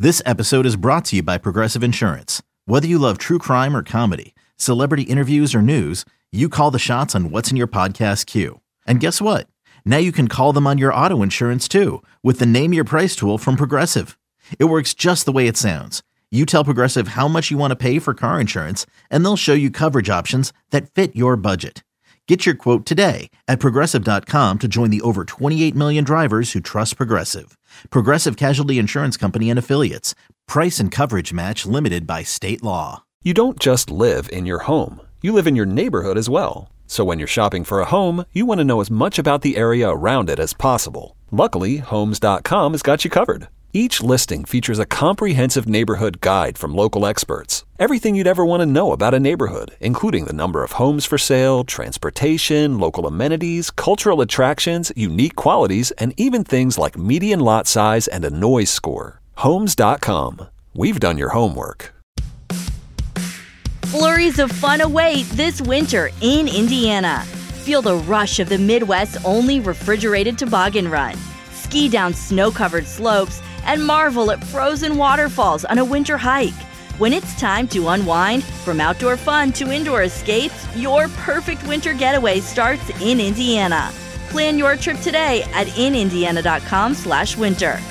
This episode is brought to you by Progressive Insurance. Whether you love true crime or comedy, celebrity interviews or news, you call the shots on what's in your podcast queue. And guess what? Now you can call them on your auto insurance too with the Name Your Price tool from Progressive. It works just the way it sounds. You tell Progressive how much you want to pay for car insurance, and they'll show you coverage options that fit your budget. Get your quote today at Progressive.com to join the over 28 million drivers who trust Progressive. Progressive Casualty Insurance Company and Affiliates. Price and coverage match limited by state law. You don't just live in your home. You live in your neighborhood as well. So when you're shopping for a home, you want to know as much about the area around it as possible. Luckily, Homes.com has got you covered. Each listing features a comprehensive neighborhood guide from local experts. Everything you'd ever want to know about a neighborhood, including the number of homes for sale, transportation, local amenities, cultural attractions, unique qualities, and even things like median lot size and a noise score. Homes.com. We've done your homework. Flurries of fun await this winter in Indiana. Feel the rush of the Midwest's only refrigerated toboggan run. Ski down snow-covered slopes and marvel at frozen waterfalls on a winter hike. When it's time to unwind, from outdoor fun to indoor escapes, your perfect winter getaway starts in Indiana. Plan your trip today at inindiana.com/winter.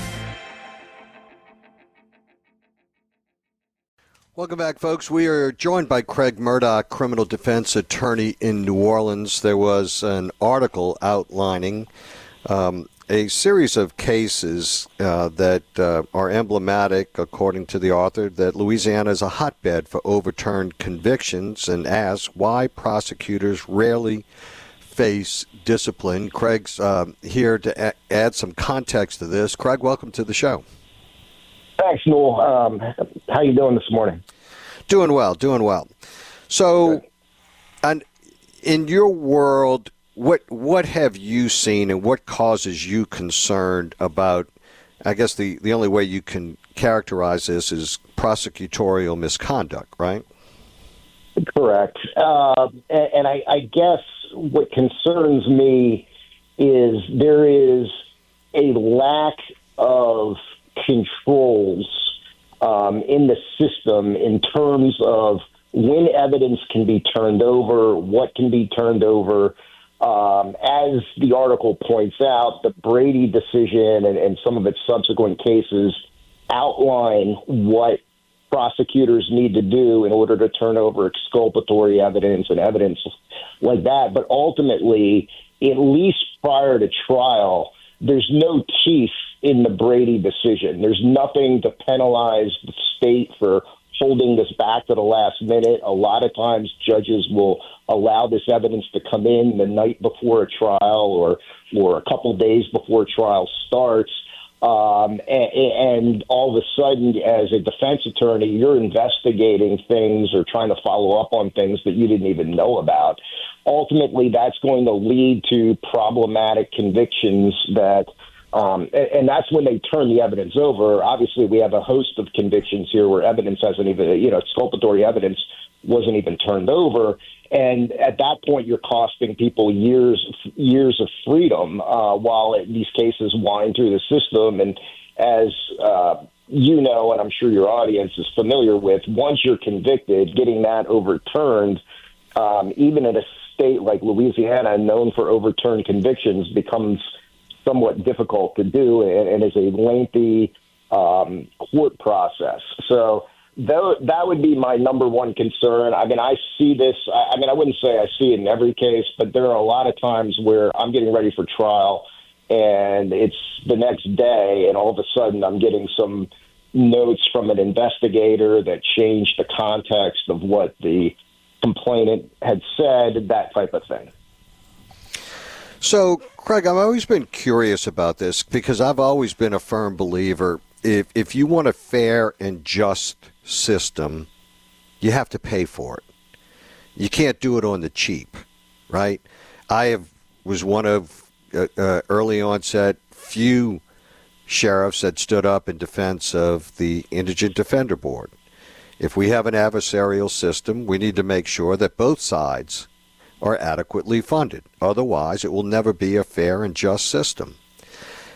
Welcome back, folks. We are joined by Craig Murdoch, criminal defense attorney in New Orleans. There was an article outlining a series of cases that are emblematic, according to the author, that Louisiana is a hotbed for overturned convictions, and asks why prosecutors rarely face discipline. Craig's here to add some context to this. Craig, welcome to the show. Thanks, Noel. How you doing this morning? Doing well. So, and in your world, what have you seen and what causes you concerned about, I guess the only way you can characterize this is prosecutorial misconduct, right? Correct. And I guess what concerns me is there is a lack of controls in the system in terms of when evidence can be turned over, what can be turned over. As the article points out, the Brady decision and some of its subsequent cases outline what prosecutors need to do in order to turn over exculpatory evidence and evidence like that. But ultimately, at least prior to trial, there's no teeth in the Brady decision. There's nothing to penalize the state for holding this back to the last minute. A lot of times judges will allow this evidence to come in the night before a trial or a couple days before trial starts. And all of a sudden, as a defense attorney, you're investigating things or trying to follow up on things that you didn't even know about. Ultimately, that's going to lead to problematic convictions that and that's when they turn the evidence over. Obviously, we have a host of convictions here where evidence hasn't even, exculpatory evidence wasn't even turned over. And at that point, you're costing people years of freedom while these cases wind through the system. And as you know, and I'm sure your audience is familiar with, once you're convicted, getting that overturned, even in a state like Louisiana, known for overturned convictions, becomes somewhat difficult to do and is a lengthy court process. So that would be my number one concern. I mean, I see this. I wouldn't say I see it in every case, but there are a lot of times where I'm getting ready for trial and it's the next day, and all of a sudden I'm getting some notes from an investigator that changed the context of what the complainant had said, that type of thing. So, Craig, I've always been curious about this because I've always been a firm believer if you want a fair and just system, you have to pay for it. You can't do it on the cheap, right? Was one of early onset few sheriffs that stood up in defense of the Indigent Defender Board. If we have an adversarial system, we need to make sure that both sides are adequately funded. Otherwise, it will never be a fair and just system.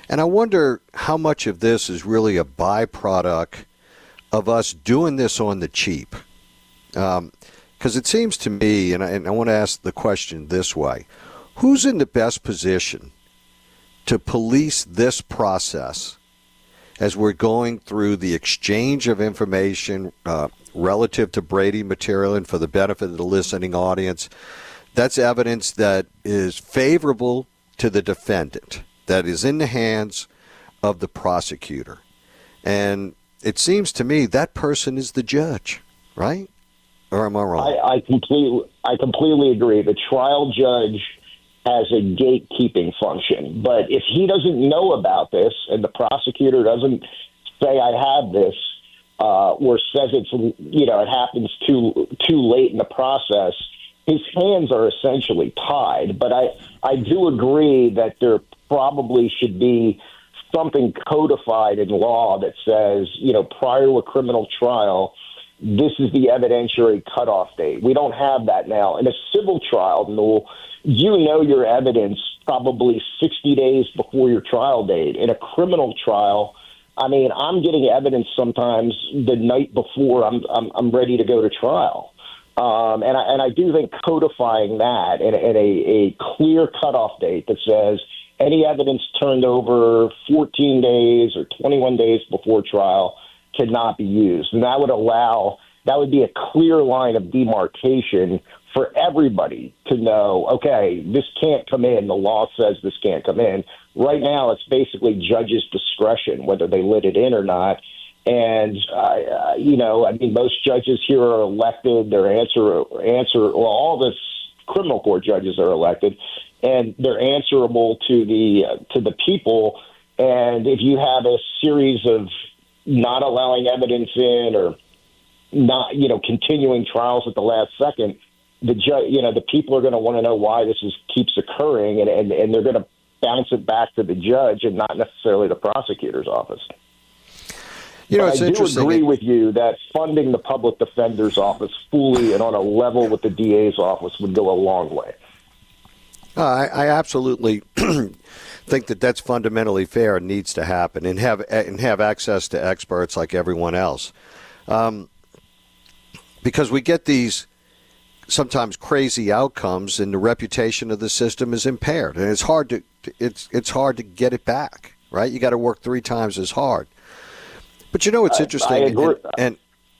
And I wonder how much of this is really a byproduct of us doing this on the cheap. Because it seems to me, and I want to ask the question this way, who's in the best position to police this process as we're going through the exchange of information relative to Brady material and for the benefit of the listening audience? That's evidence that is favorable to the defendant, that is in the hands of the prosecutor. And it seems to me that person is the judge, right? Or am I wrong? I completely agree. The trial judge has a gatekeeping function. But if he doesn't know about this and the prosecutor doesn't say, I have this, or says it's, it happens too late in the process, his hands are essentially tied. But I do agree that there probably should be something codified in law that says, prior to a criminal trial, this is the evidentiary cutoff date. We don't have that now. In a civil trial, Newell, your evidence probably 60 days before your trial date. In a criminal trial, I'm getting evidence sometimes the night before I'm ready to go to trial. And I do think codifying that and a clear cutoff date that says any evidence turned over 14 days or 21 days before trial cannot be used. And that would be a clear line of demarcation for everybody to know, okay, this can't come in. The law says this can't come in. Right now, it's basically judges' discretion whether they let it in or not. And, most judges here are elected. All the criminal court judges are elected, and they're answerable to the people. And if you have a series of not allowing evidence in or not, continuing trials at the last second, the judge, the people are going to want to know why this keeps occurring, and they're going to bounce it back to the judge and not necessarily the prosecutor's office. It's I do interesting. agree with you that funding the public defender's office fully and on a level with the DA's office would go a long way. I absolutely think that that's fundamentally fair and needs to happen, and have access to experts like everyone else, because we get these sometimes crazy outcomes, and the reputation of the system is impaired, and it's hard to get it back. Right? You got to work 3 times as hard. But it's interesting, and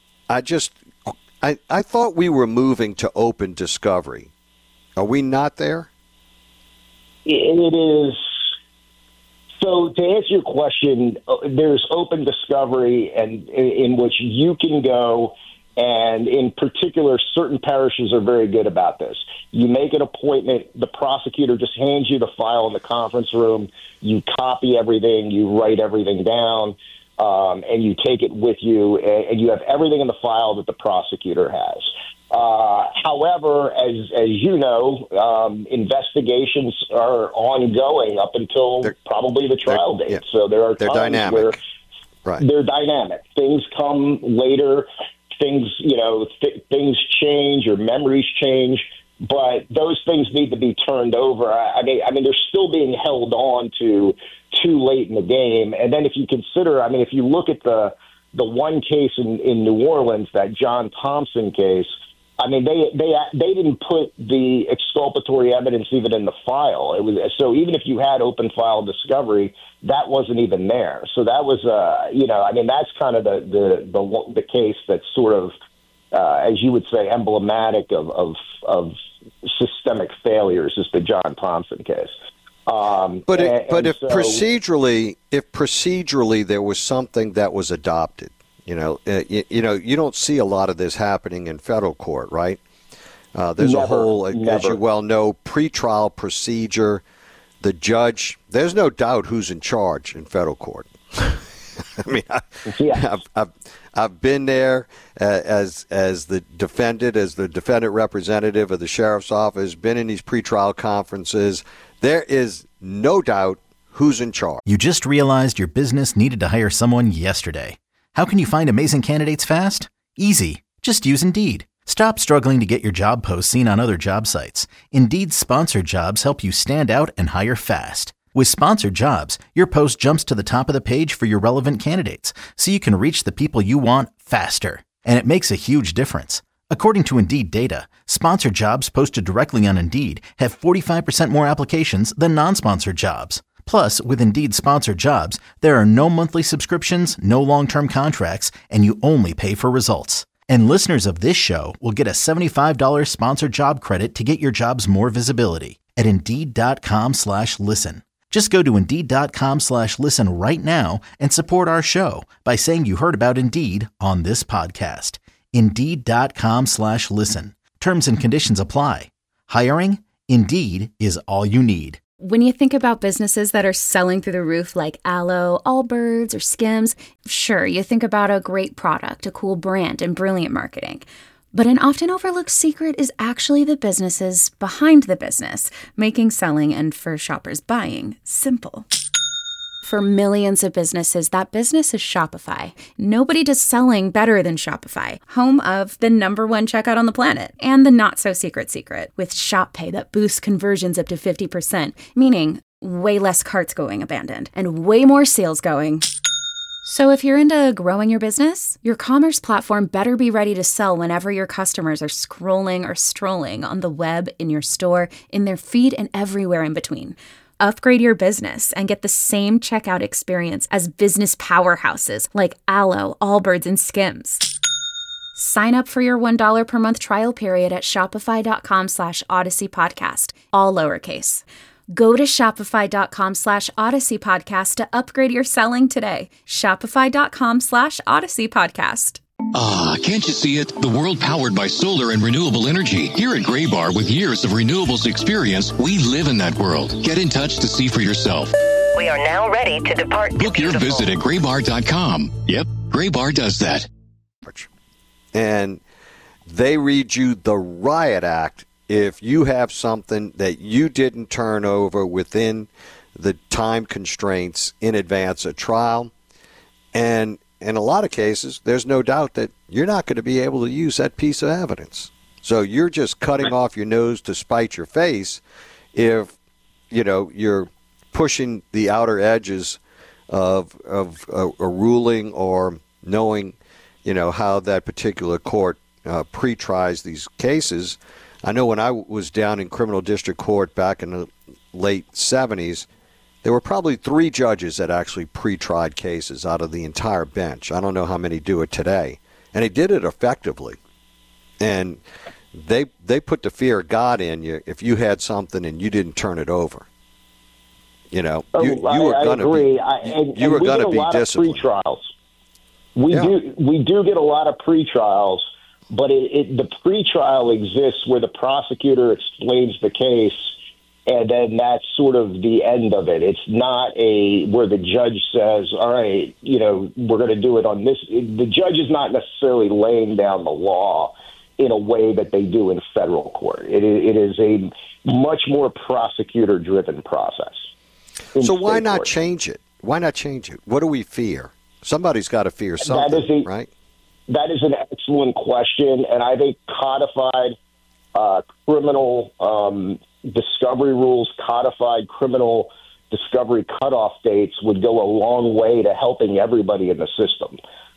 I thought we were moving to open discovery. Are we not there? It is. So to answer your question, there's open discovery, and in which you can go, and in particular, certain parishes are very good about this. You make an appointment, the prosecutor just hands you the file in the conference room, you copy everything, you write everything down, and you take it with you, and you have everything in the file that the prosecutor has. However, as you know, investigations are ongoing up until probably the trial date. Yeah. So there are times where they're dynamic. Things come later. Things, things change or memories change, but those things need to be turned over. I mean, they're still being held on to too late in the game. And then if you consider, if you look at the one case in New Orleans, that John Thompson case, they didn't put the exculpatory evidence even in the file. It was so even if you had open file discovery, that wasn't even there. So that was that's kind of the case that's sort of as you would say emblematic of systemic failures is the John Thompson case. If procedurally there was something that was adopted. You don't see a lot of this happening in federal court, right? There's a whole, as you well know, pretrial procedure. The judge, there's no doubt who's in charge in federal court. I've been there as the defendant representative of the sheriff's office, been in these pretrial conferences. There is no doubt who's in charge. You just realized your business needed to hire someone yesterday. How can you find amazing candidates fast? Easy. Just use Indeed. Stop struggling to get your job posts seen on other job sites. Indeed's sponsored jobs help you stand out and hire fast. With Sponsored Jobs, your post jumps to the top of the page for your relevant candidates, so you can reach the people you want faster. And it makes a huge difference. According to Indeed data, sponsored jobs posted directly on Indeed have 45% more applications than non-sponsored jobs. Plus, with Indeed Sponsored Jobs, there are no monthly subscriptions, no long-term contracts, and you only pay for results. And listeners of this show will get a $75 sponsored job credit to get your jobs more visibility at Indeed.com/listen. Just go to Indeed.com/listen right now and support our show by saying you heard about Indeed on this podcast. Indeed.com/listen. Terms and conditions apply. Hiring? Indeed is all you need. When you think about businesses that are selling through the roof like Aloe, Allbirds, or Skims, sure, you think about a great product, a cool brand, and brilliant marketing. But an often overlooked secret is actually the businesses behind the business, making selling and, for shoppers, buying simple. For millions of businesses, that business is Shopify. Nobody does selling better than Shopify, home of the #1 checkout on the planet, and the not-so-secret secret, with Shop Pay that boosts conversions up to 50%, meaning way less carts going abandoned, and way more sales going. So if you're into growing your business, your commerce platform better be ready to sell whenever your customers are scrolling or strolling on the web, in your store, in their feed, and everywhere in between. Upgrade your business and get the same checkout experience as business powerhouses like Aloe, Allbirds, and Skims. Sign up for your $1 per month trial period at shopify.com/Odyssey Podcast, all lowercase. Go to shopify.com/Odyssey Podcast to upgrade your selling today. Shopify.com/Odyssey Podcast. Ah, can't you see it? The world powered by solar and renewable energy. Here at Graybar, with years of renewables experience, we live in that world. Get in touch to see for yourself. We are now ready to depart. Book your visit at graybar.com. Yep, Graybar does that. And they read you the Riot Act if you have something that you didn't turn over within the time constraints in advance of trial. And in a lot of cases, there's no doubt that you're not going to be able to use that piece of evidence. So you're just cutting off your nose to spite your face if, you're pushing the outer edges of a ruling or knowing, how that particular court pre-tries these cases. I know when I was down in criminal district court back in the late 70s, there were probably 3 judges that actually pre-tried cases out of the entire bench. I don't know how many do it today. And they did it effectively. And they put the fear of God in you if you had something and you didn't turn it over. You were going to be disciplined. Pre-trials. We do get a lot of pre-trials, but the pre-trial exists where the prosecutor explains the case, and then that's sort of the end of it. It's not where the judge says, all right, we're going to do it on this. The judge is not necessarily laying down the law in a way that they do in federal court. It is a much more prosecutor-driven process. So why not change it? Why not change it? What do we fear? Somebody's got to fear something, right? That is an excellent question, and I think codified criminal discovery rules, codified criminal discovery cutoff dates would go a long way to helping everybody in the system,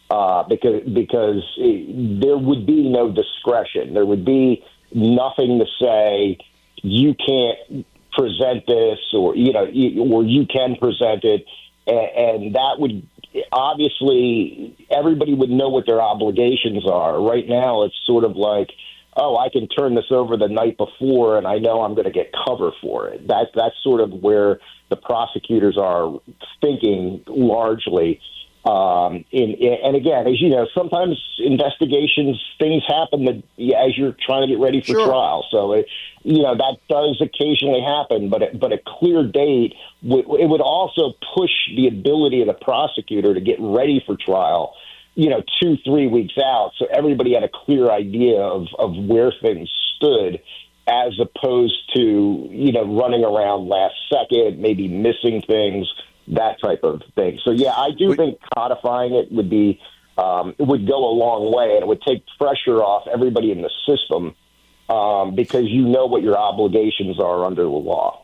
because there would be no discretion. There would be nothing to say you can't present this, or you can present it, and that would obviously everybody would know what their obligations are. Right now, it's sort of like, oh, I can turn this over the night before, and I know I'm going to get cover for it. That's sort of where the prosecutors are thinking largely. And again, as you know, sometimes investigations, things happen that as you're trying to get ready for trial. So, that does occasionally happen, but a clear date, it would also push the ability of the prosecutor to get ready for trial, 2-3 weeks out. So everybody had a clear idea of where things stood, as opposed to, running around last second, maybe missing things, that type of thing. So, yeah, I do think codifying it would be it would go a long way, and it would take pressure off everybody in the system because you know what your obligations are under the law.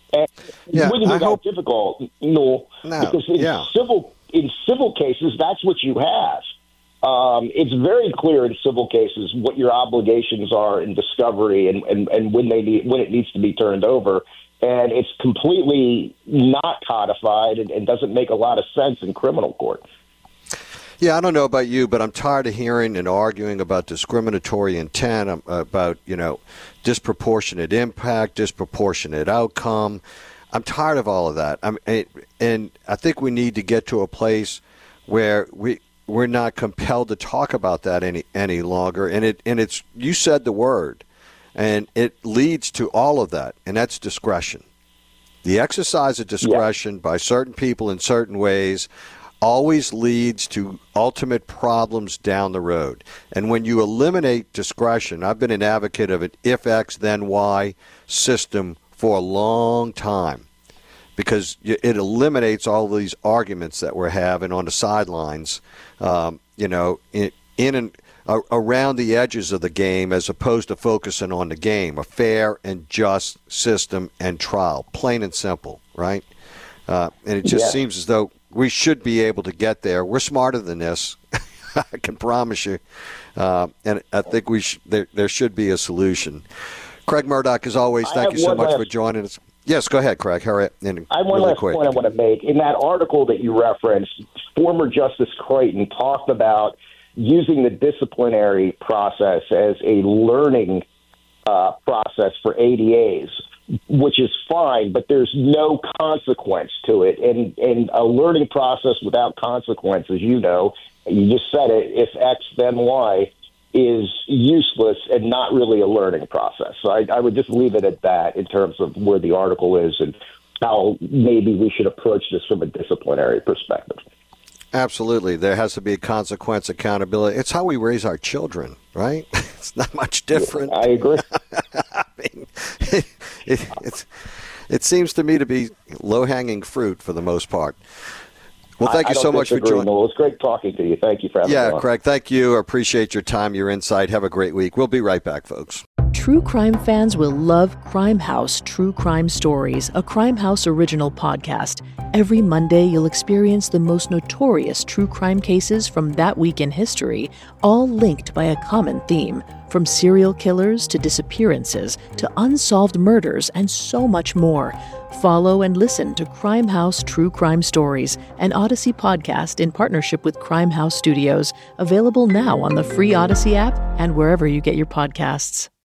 And it wouldn't be that difficult, because in civil cases, that's what you have. It's very clear in civil cases what your obligations are in discovery and when it needs to be turned over. And it's completely not codified and doesn't make a lot of sense in criminal court. Yeah, I don't know about you, but I'm tired of hearing and arguing about discriminatory intent, about, disproportionate impact, disproportionate outcome. I'm tired of all of that. And I think we need to get to a place where we're not compelled to talk about that any longer. And it's you said the word, and it leads to all of that, and that's discretion. The exercise of discretion by certain people in certain ways always leads to ultimate problems down the road. And when you eliminate discretion, I've been an advocate of an if X, then Y system for a long time, because it eliminates all these arguments that we're having on the sidelines, around the edges of the game, as opposed to focusing on the game, a fair and just system and trial, plain and simple, right? And it just seems as though we should be able to get there. We're smarter than this, I can promise you. And I think there should be a solution. Craig Murdoch, as always, thank you so much for joining us. Yes, go ahead, Craig. Hurry up. I have one last point I want to make. In that article that you referenced, former Justice Creighton talked about using the disciplinary process as a learning process for ADAs, which is fine, but there's no consequence to it. And a learning process without consequences, you just said it, if X, then Y, is useless and not really a learning process. So I would just leave it at that in terms of where the article is and how maybe we should approach this from a disciplinary perspective. Absolutely. There has to be consequence, accountability. It's how we raise our children, right? It's not much different. I agree. I mean, it seems to me to be low-hanging fruit for the most part. Well, thank you so much for joining. Well, it was great talking to you. Thank you for having me on. Yeah, Craig, thank you. I appreciate your time, your insight. Have a great week. We'll be right back, folks. True crime fans will love Crime House True Crime Stories, a Crime House original podcast. Every Monday, you'll experience the most notorious true crime cases from that week in history, all linked by a common theme. From serial killers to disappearances to unsolved murders and so much more. Follow and listen to Crime House True Crime Stories, an Odyssey podcast in partnership with Crime House Studios, available now on the free Odyssey app and wherever you get your podcasts.